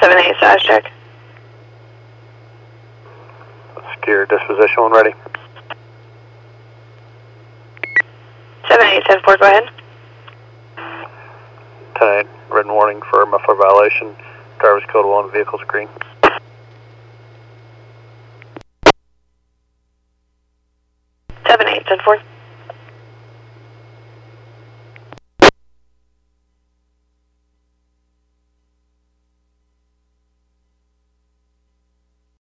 7-8, status check. Secure disposition when ready. 7-8, 10-4, go ahead. 10-8, written warning for muffler violation. Driver's code 1, vehicles green. 7-8, 10-4.